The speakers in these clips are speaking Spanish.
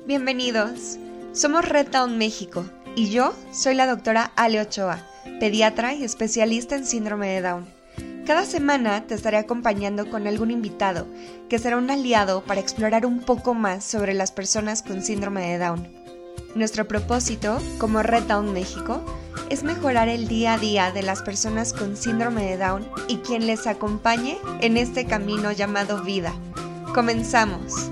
Bienvenidos. Somos Red Town México y yo soy la doctora Ale Ochoa, pediatra y especialista en síndrome de Down. Cada semana te estaré acompañando con algún invitado que será un aliado para explorar un poco más sobre las personas con síndrome de Down. Nuestro propósito, como Red Town México, es mejorar el día a día de las personas con síndrome de Down y quien les acompañe en este camino llamado vida. ¡Comenzamos!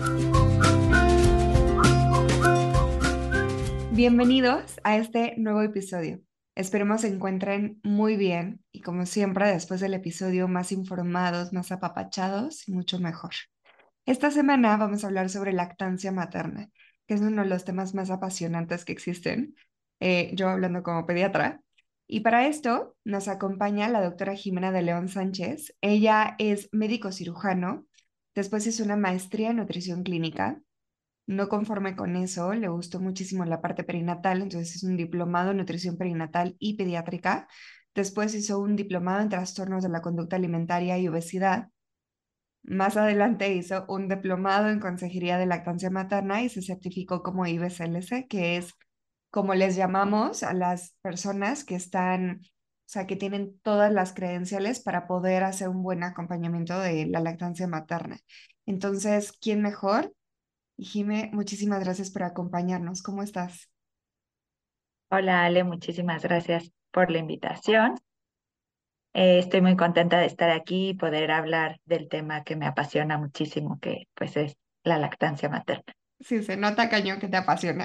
Bienvenidos a este nuevo episodio. Esperemos se encuentren muy bien y como siempre después del episodio más informados, más apapachados y mucho mejor. Esta semana vamos a hablar sobre lactancia materna, que es uno de los temas más apasionantes que existen, yo hablando como pediatra. Y para esto nos acompaña la doctora Jimena de León Sánchez. Ella es médico cirujano, después hizo una maestría en nutrición clínica. No conforme con eso, le gustó muchísimo la parte perinatal, entonces hizo un diplomado en nutrición perinatal y pediátrica. Después hizo un diplomado en trastornos de la conducta alimentaria y obesidad. Más adelante hizo un diplomado en consejería de lactancia materna y se certificó como IBCLC, que es como les llamamos a las personas que están, o sea, que tienen todas las credenciales para poder hacer un buen acompañamiento de la lactancia materna. Entonces, ¿quién mejor? Y Jime, muchísimas gracias por acompañarnos. ¿Cómo estás? Hola Ale, muchísimas gracias por la invitación. Estoy muy contenta de estar aquí y poder hablar del tema que me apasiona muchísimo, que pues es la lactancia materna. Sí, se nota cañón que te apasiona.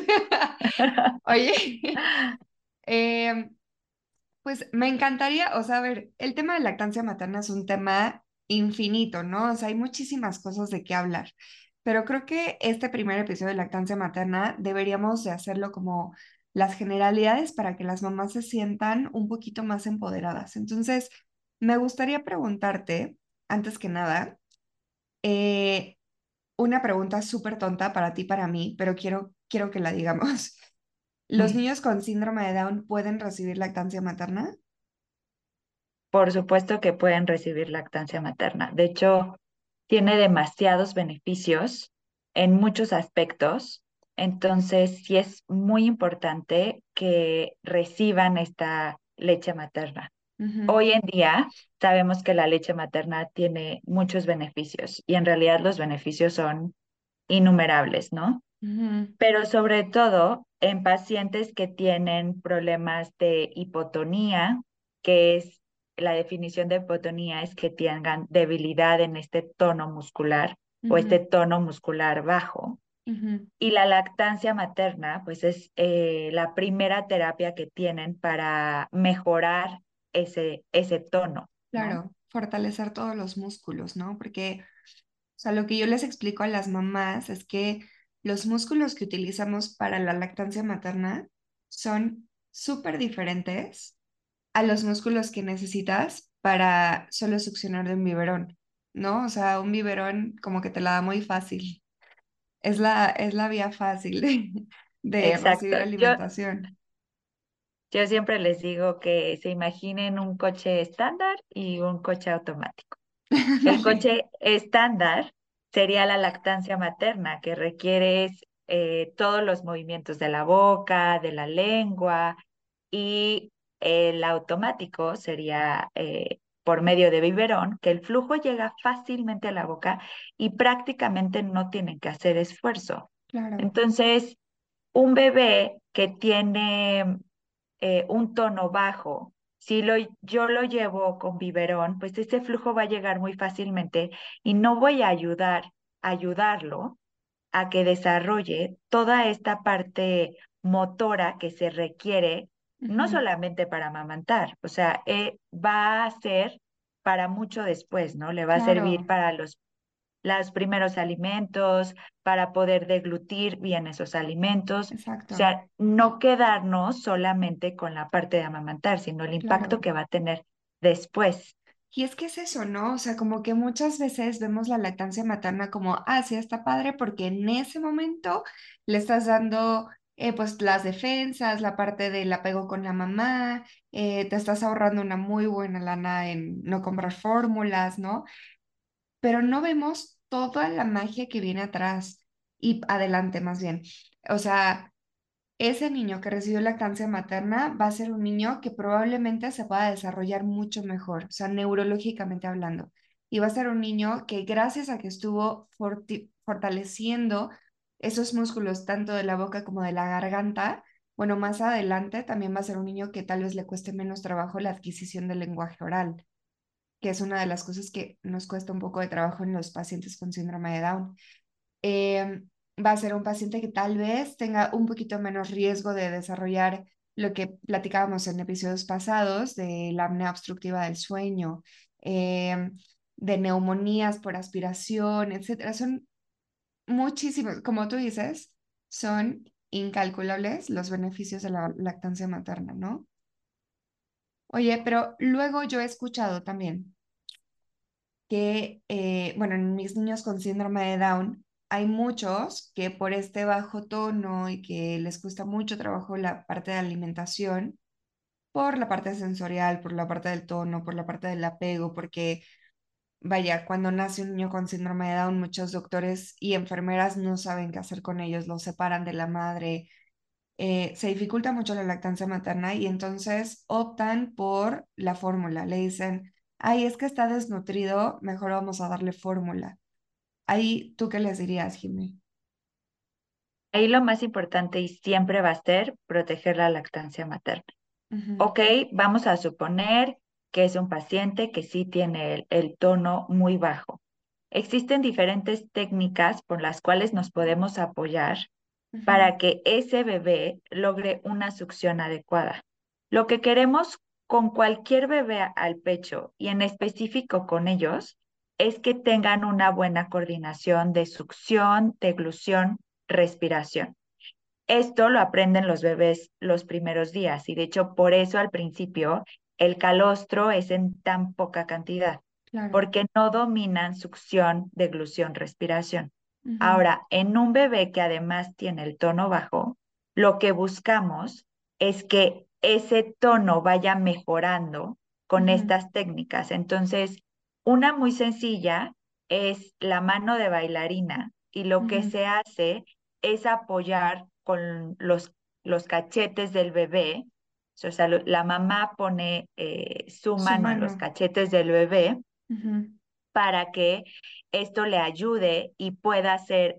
Oye, eh, pues me encantaría, o sea, a ver, el tema de lactancia materna es un tema infinito, ¿no? O sea, hay muchísimas cosas de qué hablar, pero creo que este primer episodio de lactancia materna deberíamos de hacerlo como las generalidades para que las mamás se sientan un poquito más empoderadas. Entonces, me gustaría preguntarte, antes que nada, eh, una pregunta súper tonta para ti, para mí, pero quiero que la digamos. ¿Los niños con síndrome de Down pueden recibir lactancia materna? Por supuesto que pueden recibir lactancia materna. De hecho, tiene demasiados beneficios en muchos aspectos. Entonces, sí es muy importante que reciban esta leche materna. Ujú, Hoy en día sabemos que la leche materna tiene muchos beneficios y en realidad los beneficios son innumerables, ¿no? ujú, Pero sobre todo en pacientes que tienen problemas de hipotonía, que es la definición de hipotonía es que tengan debilidad en este tono muscular o este ujú, tono muscular bajo. ujú. Y la lactancia materna, pues es la primera terapia que tienen para mejorar ese tono, ¿no? Claro, fortalecer todos los músculos, ¿no? Porque, o sea, lo que yo les explico a las mamás es que los músculos que utilizamos para la lactancia materna son súper diferentes a los músculos que necesitas para solo succionar de un biberón, ¿no? O sea, un biberón como que te la da muy fácil. Es la vía fácil de Exacto. recibir alimentación. Yo siempre les digo que se imaginen un coche estándar y un coche automático. El Vale. coche estándar sería la lactancia materna, que requiere todos los movimientos de la boca, de la lengua, y el automático sería por medio de biberón, que el flujo llega fácilmente a la boca y prácticamente no tienen que hacer esfuerzo. Claro. Entonces, un bebé que tiene un tono bajo, si yo lo llevo con biberón, pues ese flujo va a llegar muy fácilmente y no voy a ayudarlo a que desarrolle toda esta parte motora que se requiere, no Ujú, solamente para amamantar, o sea, va a ser para mucho después, ¿no? Le va a servir claro, para los primeros alimentos, para poder deglutir bien esos alimentos. O exacto, sea, no quedarnos solamente con la parte de amamantar, sino el impacto claro. que va a tener después. Y es que es eso, ¿no? O sea, como que muchas veces vemos la lactancia materna como, ah, sí, está padre porque en ese momento le estás dando, pues, las defensas, la parte del apego con la mamá, te estás ahorrando una muy buena lana en no comprar fórmulas, ¿no? Pero no vemos toda la magia que viene atrás. y adelante más bien. O sea, ese niño que recibió lactancia materna va a ser un niño que probablemente se pueda desarrollar mucho mejor, o sea, neurológicamente hablando. Y va a ser un niño que gracias a que estuvo fortaleciendo esos músculos tanto de la boca como de la garganta, bueno, más adelante también va a ser un niño que tal vez le cueste menos trabajo la adquisición del lenguaje oral, que es una de las cosas que nos cuesta un poco de trabajo en los pacientes con síndrome de Down. Va a ser un paciente que tal vez tenga un poquito menos riesgo de desarrollar lo que platicábamos en episodios pasados de la apnea obstructiva del sueño, de neumonías por aspiración, etcétera. Son muchísimos, como tú dices, son incalculables los beneficios de la lactancia materna, ¿no? Oye, pero luego yo he escuchado también que, bueno, en mis niños con síndrome de Down, hay muchos que por este bajo tono y que les cuesta mucho trabajo la parte de alimentación, por la parte sensorial, por la parte del tono, por la parte del apego, porque, vaya, cuando nace un niño con síndrome de Down, muchos doctores y enfermeras no saben qué hacer con ellos, los separan de la madre, se dificulta mucho la lactancia materna y entonces optan por la fórmula. Le dicen, ay, es que está desnutrido, mejor vamos a darle fórmula. Ahí, ¿tú qué les dirías, Jimmy? Ahí lo más importante y siempre va a ser proteger la lactancia materna. Ujú, Ok, vamos a suponer que es un paciente que sí tiene el tono muy bajo. Existen diferentes técnicas por las cuales nos podemos apoyar ujú, para que ese bebé logre una succión adecuada. Lo que queremos con cualquier bebé al pecho y en específico con ellos es que tengan una buena coordinación de succión, deglución, respiración. Esto lo aprenden los bebés los primeros días y de hecho por eso al principio el calostro es en tan poca cantidad, claro. porque no dominan succión, deglución, respiración. Ujú, Ahora, en un bebé que además tiene el tono bajo, lo que buscamos es que ese tono vaya mejorando con ujú, estas técnicas. Entonces, una muy sencilla es la mano de bailarina y lo que ujú. se hace es apoyar con los cachetes del bebé. O sea, la mamá pone su Su mano en los mano. cachetes del bebé Ujú, para que esto le ayude y pueda hacer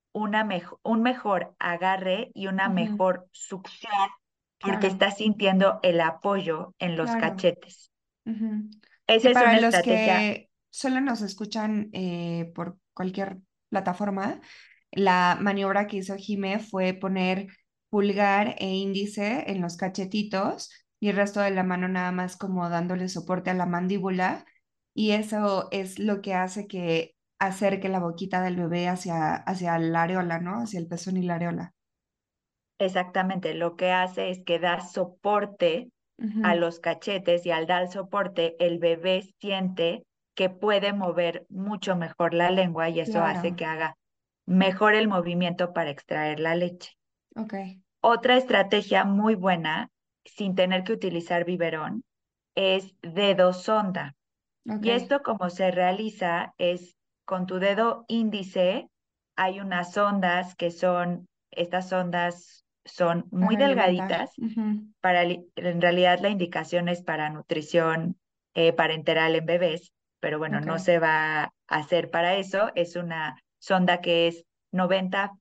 un mejor agarre y una ujú, mejor succión porque claro, está sintiendo el apoyo en los claro. cachetes. Ujú. Sí, Esa es para una los estrategia. que solo nos escuchan por cualquier plataforma, la maniobra que hizo Jime fue poner pulgar e índice en los cachetitos y el resto de la mano nada más como dándole soporte a la mandíbula y eso es lo que hace que acerque la boquita del bebé hacia la areola, ¿no? Hacia el pezón y la areola. Exactamente, lo que hace es que da soporte a Ujú, los cachetes y al dar soporte el bebé siente que puede mover mucho mejor la lengua y eso hace claro, que haga mejor el movimiento para extraer la leche. ok, Otra estrategia muy buena, sin tener que utilizar biberón, es dedo sonda. ok, Y esto como se realiza es con tu dedo índice, hay unas ondas que son, estas ondas son muy para alimentar. delgaditas, Ujú, en realidad la indicación es para nutrición parenteral en bebés, pero bueno, no ok. se va a hacer para eso, es una sonda que es 90,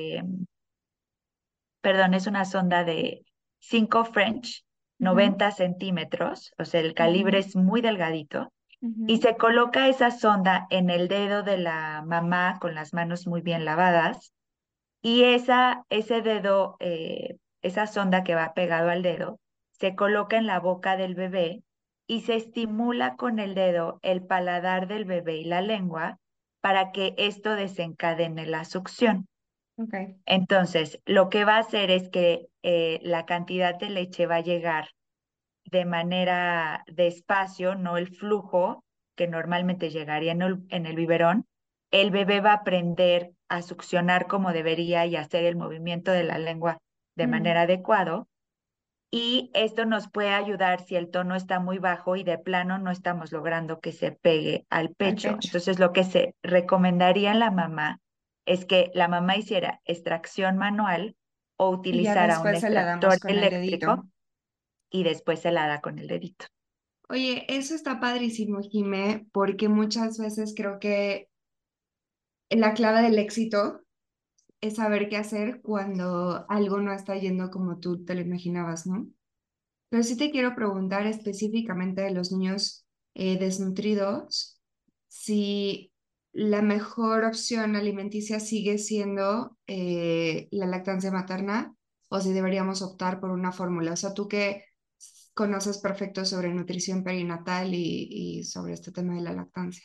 perdón, es una sonda de 5 French, Ujú, 90 centímetros, o sea, el calibre ujú, es muy delgadito y ujú, se coloca esa sonda en el dedo de la mamá con las manos muy bien lavadas y ese dedo, esa sonda que va pegado al dedo, se coloca en la boca del bebé y se estimula con el dedo el paladar del bebé y la lengua para que esto desencadene la succión. ok. Entonces, lo que va a hacer es que la cantidad de leche va a llegar de manera despacio, no el flujo que normalmente llegaría en el biberón. El bebé va a aprender a succionar como debería y hacer el movimiento de la lengua de Mm, manera adecuado. Y esto nos puede ayudar si el tono está muy bajo y de plano no estamos logrando que se pegue al al pecho. pecho. Entonces, lo que se recomendaría a la mamá es que la mamá hiciera extracción manual o Y ya utilizara un después se la damos extractor con el dedito. eléctrico y después se la da con el dedito. Oye, eso está padrísimo, Jimé, porque muchas veces creo que la clave del éxito es saber qué hacer cuando algo no está yendo como tú te lo imaginabas, ¿no? Pero sí te quiero preguntar específicamente de los niños desnutridos, si la mejor opción alimenticia sigue siendo la lactancia materna o si deberíamos optar por una fórmula. O sea, tú que conoces perfecto sobre nutrición perinatal y sobre este tema de la lactancia.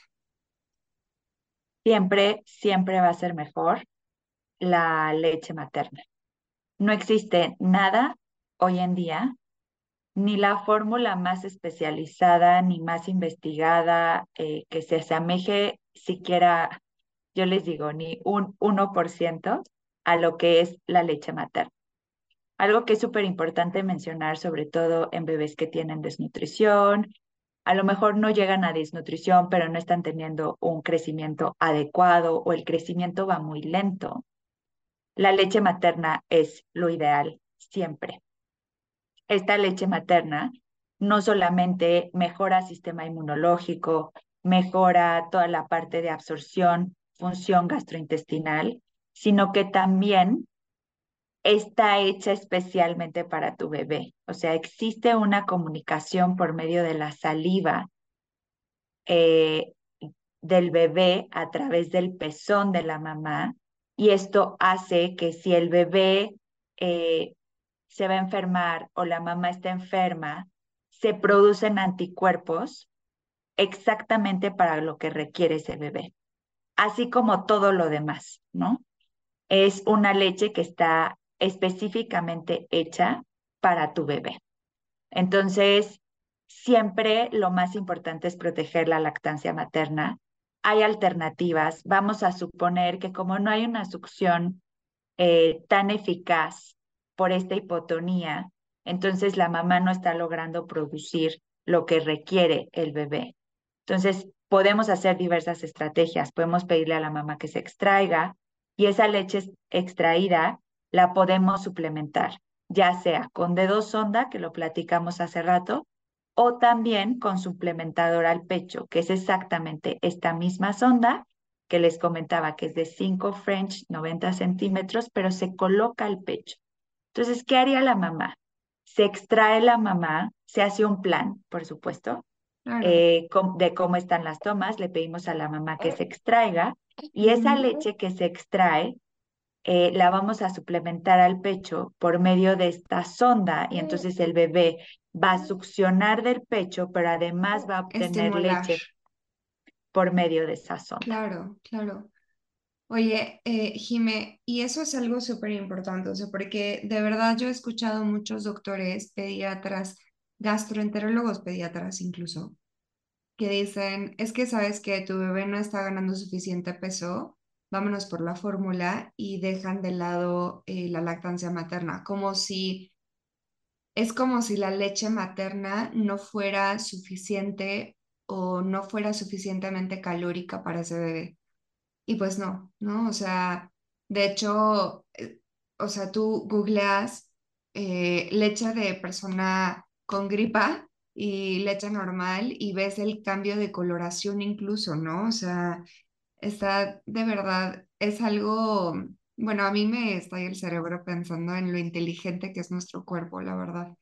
Siempre va a ser mejor la leche materna. No existe nada hoy en día, ni la fórmula más especializada, ni más investigada, que se asemeje siquiera, yo les digo, ni un 1% a lo que es la leche materna. Algo que es súper importante mencionar, sobre todo en bebés que tienen desnutrición, a lo mejor no llegan a desnutrición, pero no están teniendo un crecimiento adecuado o el crecimiento va muy lento. La leche materna es lo ideal siempre. Esta leche materna no solamente mejora el sistema inmunológico, mejora toda la parte de absorción, función gastrointestinal, sino que también está hecha especialmente para tu bebé. O sea, existe una comunicación por medio de la saliva eh, del bebé a través del pezón de la mamá y esto hace que si el bebé eh, se va a enfermar o la mamá está enferma, se producen anticuerpos exactamente para lo que requiere ese bebé, así como todo lo demás, ¿no? Es una leche que está específicamente hecha para tu bebé. Entonces, siempre lo más importante es proteger la lactancia materna. Hay alternativas. Vamos a suponer que como no hay una succión tan eficaz por esta hipotonía, entonces la mamá no está logrando producir lo que requiere el bebé. Entonces, podemos hacer diversas estrategias. Podemos pedirle a la mamá que se extraiga y esa leche extraída la podemos suplementar, ya sea con dedo sonda, que lo platicamos hace rato, o también con suplementador al pecho, que es exactamente esta misma sonda que les comentaba, que es de 5 French, 90 centímetros, pero se coloca al pecho. Entonces, ¿qué haría la mamá? Se extrae la mamá, se hace un plan, por supuesto, Claro. de cómo están las tomas, le pedimos a la mamá que se extraiga y esa leche que se extrae la vamos a suplementar al pecho por medio de esta sonda y entonces el bebé va a succionar del pecho, pero además va a obtener Estimular. leche por medio de esa sonda. Claro, claro. Oye, Jime, y eso es algo súper importante, o sea, porque de verdad yo he escuchado muchos doctores, pediatras, gastroenterólogos pediatras incluso, que dicen, es que sabes que tu bebé no está ganando suficiente peso, vámonos por la fórmula y dejan de lado la lactancia materna, como si, es como si la leche materna no fuera suficiente o no fuera suficientemente calórica para ese bebé. Y pues no, ¿no? O sea, de hecho, o sea, tú googleas leche de persona con gripa y leche normal y ves el cambio de coloración incluso, ¿no? O sea, está de verdad, es algo, bueno, a mí me estalla el cerebro pensando en lo inteligente que es nuestro cuerpo, la verdad.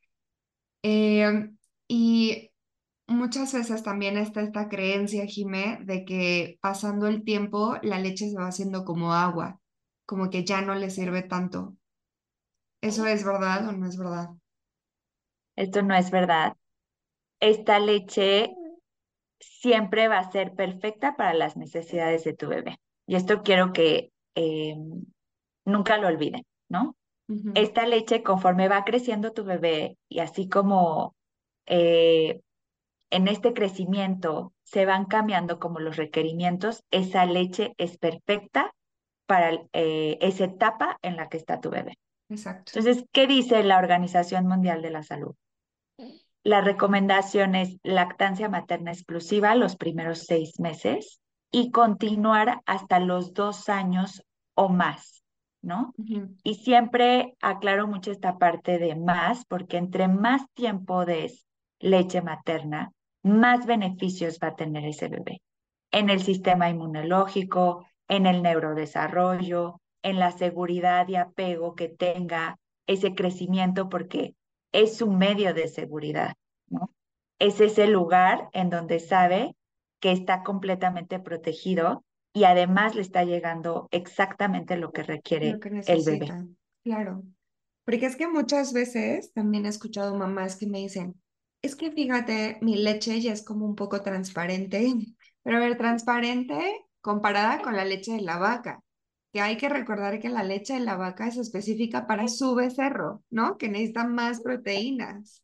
Y muchas veces también está esta creencia, Jimé, de que pasando el tiempo la leche se va haciendo como agua, como que ya no le sirve tanto. ¿Eso es verdad o no es verdad? Esto no es verdad. Esta leche siempre va a ser perfecta para las necesidades de tu bebé. Y esto quiero que nunca lo olviden, ¿no? Ujú. Esta leche, conforme va creciendo tu bebé y así como eh, en este crecimiento se van cambiando como los requerimientos, esa leche es perfecta para esa etapa en la que está tu bebé. Exacto. Entonces, ¿qué dice la Organización Mundial de la Salud? La recomendación es lactancia materna exclusiva los primeros 6 meses y continuar hasta los 2 años o más, ¿no? Ujú. Y siempre aclaro mucho esta parte de más, porque entre más tiempo des leche materna, más beneficios va a tener ese bebé en el sistema inmunológico, en el neurodesarrollo, en la seguridad y apego que tenga ese crecimiento, porque es su medio de seguridad, ¿no? Es ese lugar en donde sabe que está completamente protegido y además le está llegando exactamente lo que Lo requiere que el bebé. necesitan, claro. Porque es que muchas veces también he escuchado mamás que me dicen, es que fíjate, mi leche ya es como un poco transparente, pero a ver, transparente comparada con la leche de la vaca, que hay que recordar que la leche de la vaca es específica para su becerro, ¿no? Que necesita más proteínas.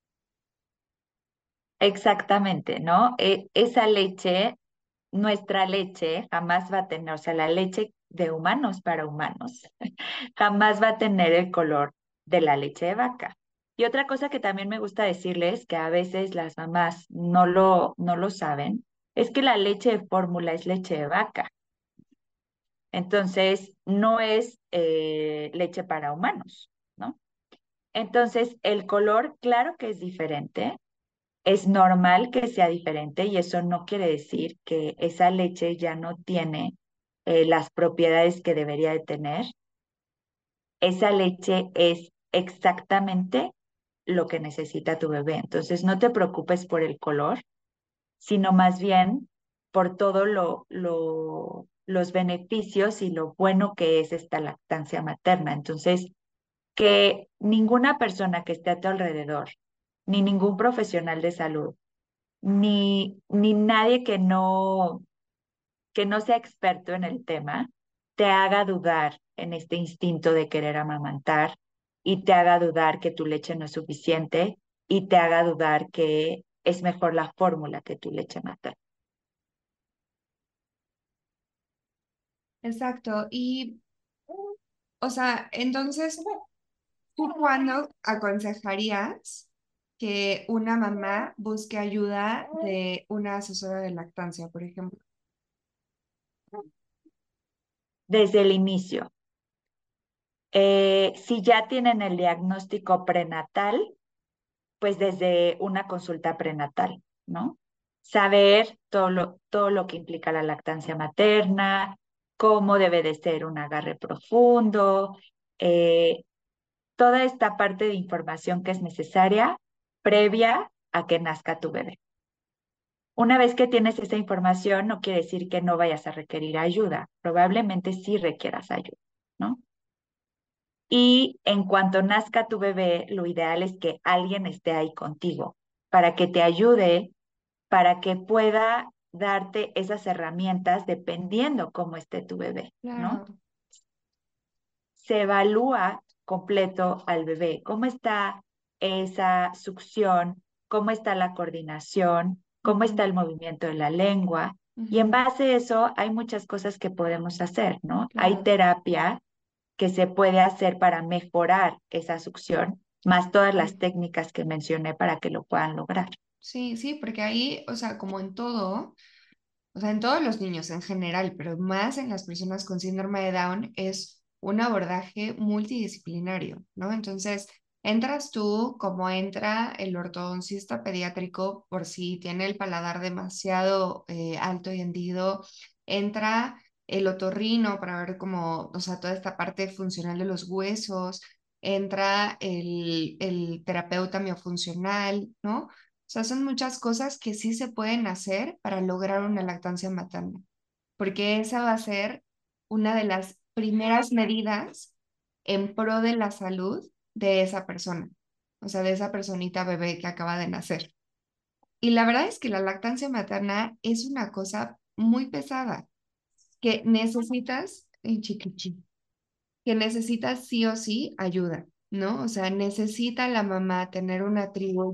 Exactamente, ¿no? Esa leche, nuestra leche, jamás va a tener, o sea, la leche de humanos para humanos, jamás va a tener el color de la leche de vaca. Y otra cosa que también me gusta decirles, que a veces las mamás no lo saben, es que la leche de fórmula es leche de vaca. Entonces, no es leche para humanos, ¿no? Entonces, el color, claro que es diferente, es normal que sea diferente y eso no quiere decir que esa leche ya no tiene las propiedades que debería de tener. Esa leche es exactamente lo que necesita tu bebé. Entonces, no te preocupes por el color, sino más bien por todo los beneficios y lo bueno que es esta lactancia materna. Entonces, que ninguna persona que esté a tu alrededor, ni ningún profesional de salud, ni nadie que no sea experto en el tema, te haga dudar en este instinto de querer amamantar y te haga dudar que tu leche no es suficiente y te haga dudar que es mejor la fórmula que tu leche materna. Exacto. Y, o sea, entonces, ¿tú cuándo aconsejarías que una mamá busque ayuda de una asesora de lactancia, por ejemplo? Desde el inicio. Si ya tienen el diagnóstico prenatal, pues desde una consulta prenatal, ¿no? Saber todo lo que implica la lactancia materna, cómo debe de ser un agarre profundo, eh, toda esta parte de información que es necesaria previa a que nazca tu bebé. Una vez que tienes esa información, no quiere decir que no vayas a requerir ayuda. Probablemente sí requieras ayuda, ¿no? Y en cuanto nazca tu bebé, lo ideal es que alguien esté ahí contigo para que te ayude, para que pueda darte esas herramientas dependiendo cómo esté tu bebé, ¿no? Claro. Se evalúa completo al bebé, cómo está esa succión, cómo está la coordinación, cómo está Ujú, el movimiento de la lengua. Y en ujú, base a eso hay muchas cosas que podemos hacer, ¿no? Hay claro. terapia que se puede hacer para mejorar esa succión, más todas las Sí. técnicas que mencioné para que lo puedan lograr. Sí, sí, porque ahí, o sea, como en todo, o sea, en todos los niños en general, pero más en las personas con síndrome de Down, es un abordaje multidisciplinario, ¿no? Entonces, entras tú como entra el ortodoncista pediátrico por si tiene el paladar demasiado alto y hendido, entra el otorrino para ver cómo, o sea, toda esta parte funcional de los huesos, entra el terapeuta miofuncional, ¿no? O sea, son muchas cosas que sí se pueden hacer para lograr una lactancia materna, porque esa va a ser una de las primeras medidas en pro de la salud de esa persona, o sea, de esa personita bebé que acaba de nacer. Y la verdad es que la lactancia materna es una cosa muy pesada, que necesitas, chiquichi, que necesitas sí o sí ayuda, ¿no? O sea, necesita la mamá tener una tribu,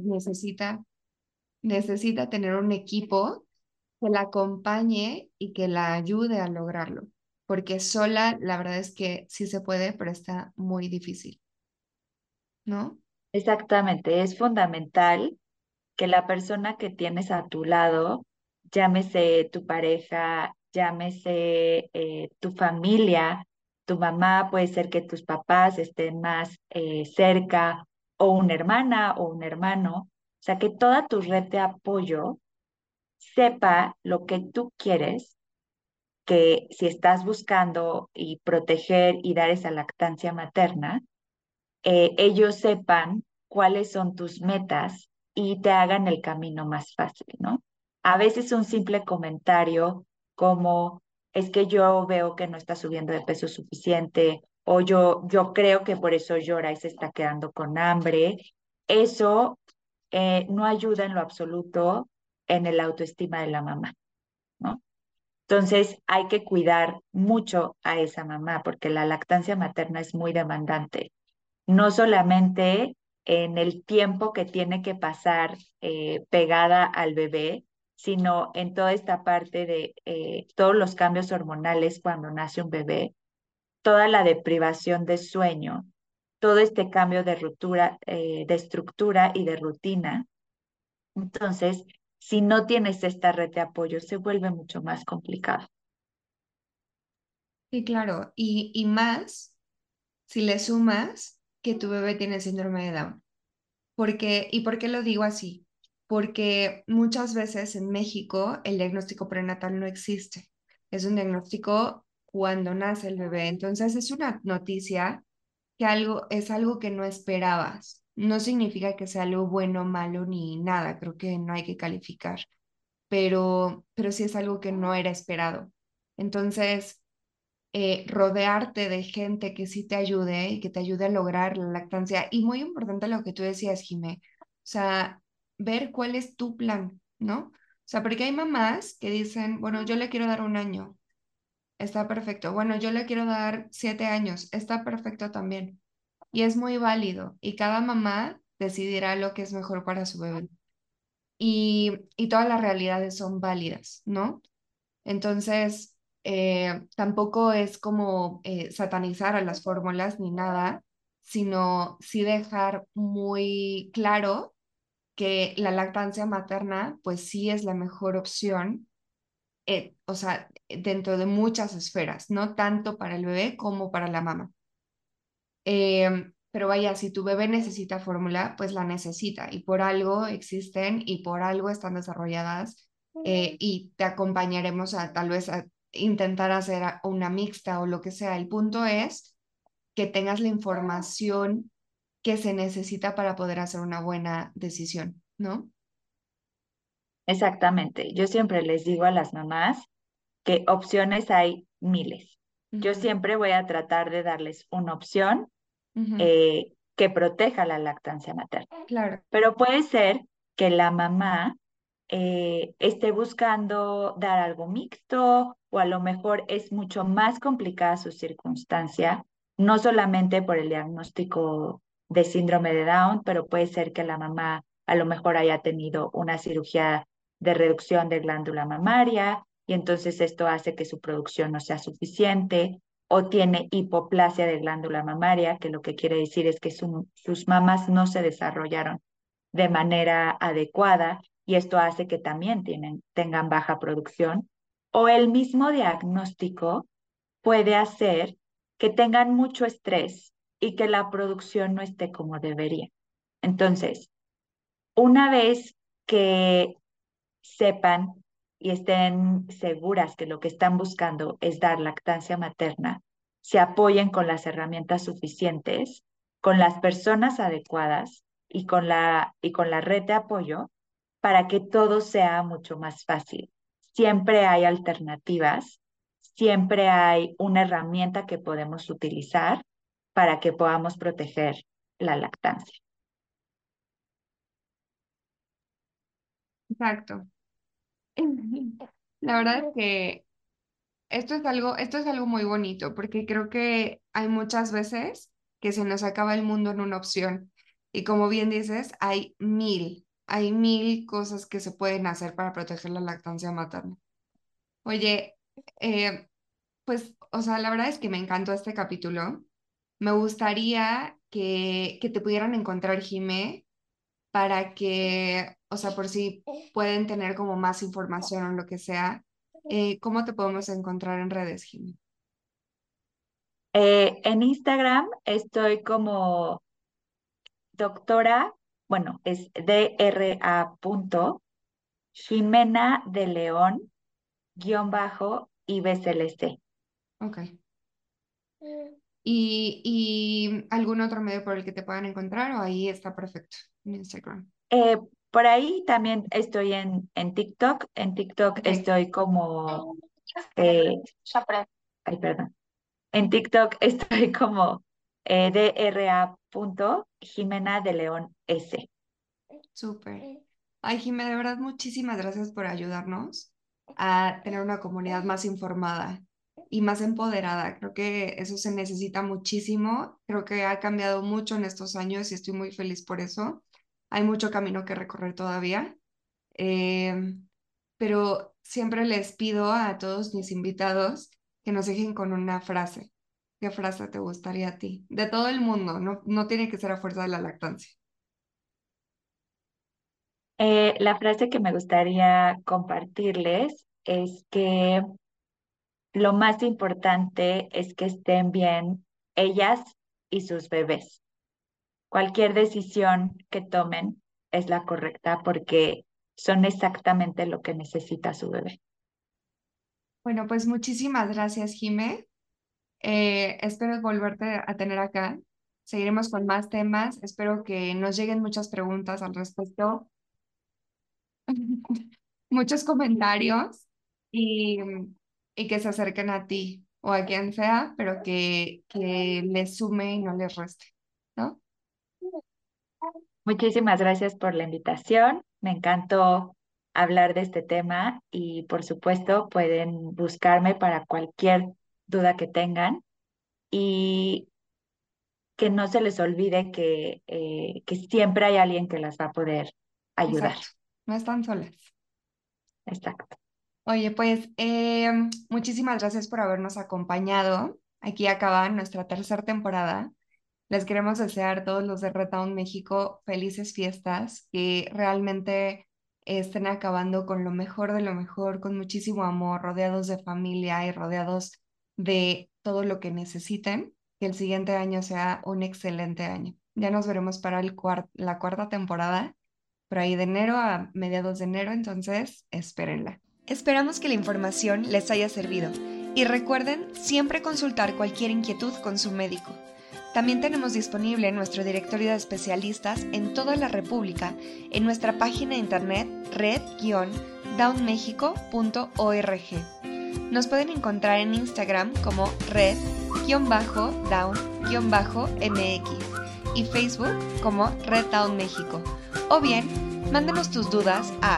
necesita tener un equipo que la acompañe y que la ayude a lograrlo, porque sola la verdad es que sí se puede, pero está muy difícil, ¿no? Exactamente, es fundamental que la persona que tienes a tu lado, llámese tu pareja, llámese tu familia, tu mamá, puede ser que tus papás estén más cerca, o una hermana o un hermano. O sea, que toda tu red de apoyo sepa lo que tú quieres, que si estás buscando y proteger y dar esa lactancia materna, ellos sepan cuáles son tus metas y te hagan el camino más fácil, ¿no? A veces un simple comentario como es que yo veo que no está subiendo de peso suficiente o yo creo que por eso llora y se está quedando con hambre, eso no ayuda en lo absoluto en el autoestima de la mamá, ¿no? Entonces hay que cuidar mucho a esa mamá porque la lactancia materna es muy demandante, no solamente en el tiempo que tiene que pasar pegada al bebé, sino en toda esta parte de todos los cambios hormonales cuando nace un bebé, toda la deprivación de sueño, todo este cambio de ruptura, de estructura y de rutina. Entonces, si no tienes esta red de apoyo, se vuelve mucho más complicado. Sí, claro. Y más si le sumas que tu bebé tiene síndrome de Down. ¿Y por qué lo digo así? Porque muchas veces en México el diagnóstico prenatal no existe. Es un diagnóstico cuando nace el bebé. Entonces es una noticia que es algo que no esperabas. No significa que sea algo bueno, malo ni nada. Creo que no hay que calificar, pero sí es algo que no era esperado. Entonces, rodearte de gente que sí te ayude y que te ayude a lograr la lactancia. Y muy importante lo que tú decías, Jimé, o sea, ver cuál es tu plan, ¿no? O sea, porque hay mamás que dicen, bueno, yo le quiero dar 1 año, está perfecto. Bueno, yo le quiero dar 7 años, está perfecto también. Y es muy válido. Y cada mamá decidirá lo que es mejor para su bebé. Y todas las realidades son válidas, ¿no? Entonces, tampoco es como satanizar a las fórmulas ni nada, sino sí dejar muy claro que la lactancia materna, pues sí es la mejor opción, o sea, dentro de muchas esferas, no tanto para el bebé como para la mamá. Pero vaya, si tu bebé necesita fórmula, pues la necesita y por algo existen y por algo están desarrolladas y te acompañaremos a tal vez a intentar hacer una mixta o lo que sea. El punto es que tengas la información que se necesita para poder hacer una buena decisión, ¿no? Exactamente. Yo siempre les digo a las mamás que opciones hay miles. Yo Ujú, siempre voy a tratar de darles una opción ujú, que proteja la lactancia materna. claro, Pero puede ser que la mamá esté buscando dar algo mixto o a lo mejor es mucho más complicada su circunstancia, no solamente por el diagnóstico de síndrome de Down, pero puede ser que la mamá a lo mejor haya tenido una cirugía de reducción de glándula mamaria y entonces esto hace que su producción no sea suficiente o tiene hipoplasia de glándula mamaria, que lo que quiere decir es que sus mamas no se desarrollaron de manera adecuada y esto hace que también tengan baja producción. O el mismo diagnóstico puede hacer que tengan mucho estrés y que la producción no esté como debería. Entonces, una vez que sepan y estén seguras que lo que están buscando es dar lactancia materna, se apoyen con las herramientas suficientes, con las personas adecuadas y con la red de apoyo para que todo sea mucho más fácil. Siempre hay alternativas, siempre hay una herramienta que podemos utilizar para que podamos proteger la lactancia. exacto. La verdad es que esto es algo muy bonito porque creo que hay muchas veces que se nos acaba el mundo en una opción. Y como bien dices, hay mil cosas que se pueden hacer para proteger la lactancia materna. Oye, pues, o sea, la verdad es que me encantó este capítulo. Me gustaría que te pudieran encontrar, Jimé, para que, o sea, por si pueden tener como más información o lo que sea. ¿Cómo te podemos encontrar en redes, Jimé? En Instagram estoy como doctora, bueno, es DRA. Jimena de León, _IBCLC. Ok. ¿Y algún otro medio por el que te puedan encontrar o ahí está perfecto en Instagram? Eh, por ahí también estoy en TikTok. En TikTok Ok, estoy como, eh, ay, perdón. En TikTok estoy como DRA. Jimena de León S. súper. Ay, Jimé, de verdad, muchísimas gracias por ayudarnos a tener una comunidad más informada y más empoderada. Creo que eso se necesita muchísimo. Creo que ha cambiado mucho en estos años y estoy muy feliz por eso. Hay mucho camino que recorrer todavía. Eh, pero siempre les pido a todos mis invitados que nos dejen con una frase. ¿Qué frase te gustaría a ti? De todo el mundo, no, no tiene que ser a fuerza de la lactancia. La frase que me gustaría compartirles es que lo más importante es que estén bien ellas y sus bebés. Cualquier decisión que tomen es la correcta porque son exactamente lo que necesita su bebé. Bueno, pues muchísimas gracias, Jime. Espero volverte a tener acá. Seguiremos con más temas. Espero que nos lleguen muchas preguntas al respecto, muchos comentarios y, y que se acerquen a ti o a quien sea, pero que les sume y no les reste, ¿no? Muchísimas gracias por la invitación. Me encantó hablar de este tema y por supuesto pueden buscarme para cualquier duda que tengan y que no se les olvide que siempre hay alguien que las va a poder ayudar. Exacto. No están solas. Exacto. Oye, pues muchísimas gracias por habernos acompañado. Aquí acaba nuestra tercera temporada. Les queremos desear a todos los de Retown México felices fiestas, que realmente estén acabando con lo mejor de lo mejor, con muchísimo amor, rodeados de familia y rodeados de todo lo que necesiten. Que el siguiente año sea un excelente año. Ya nos veremos para la cuarta temporada, por ahí de enero a mediados de enero, entonces espérenla. Esperamos que la información les haya servido y recuerden siempre consultar cualquier inquietud con su médico. También tenemos disponible nuestro directorio de especialistas en toda la República en nuestra página de internet red-downmexico.org. Nos pueden encontrar en Instagram como red-down-mx y Facebook como Red Down México. O bien, mándanos tus dudas a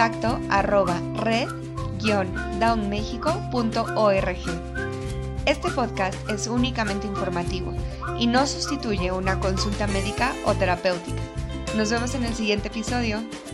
contacto@red-downmexico.org. Este podcast es únicamente informativo y no sustituye una consulta médica o terapéutica. Nos vemos en el siguiente episodio.